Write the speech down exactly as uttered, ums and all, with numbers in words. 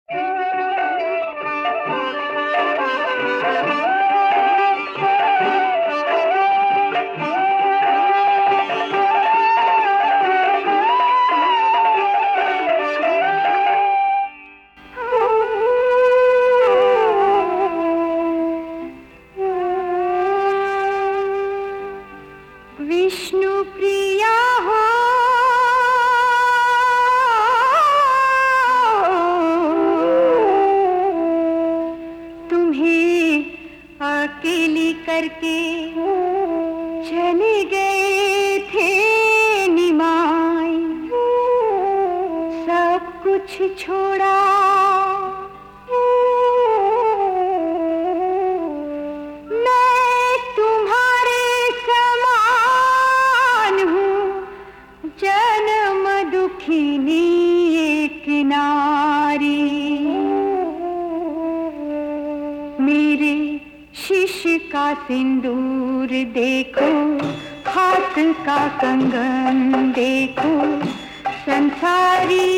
विष्णु प्रिया हो तुम्हें अकेली करके चले गए थे निमाई, सब कुछ छोड़ा एक नारी। मेरे शिष्य का सिंदूर देखो, हाथ का कंगन देखो, संसारी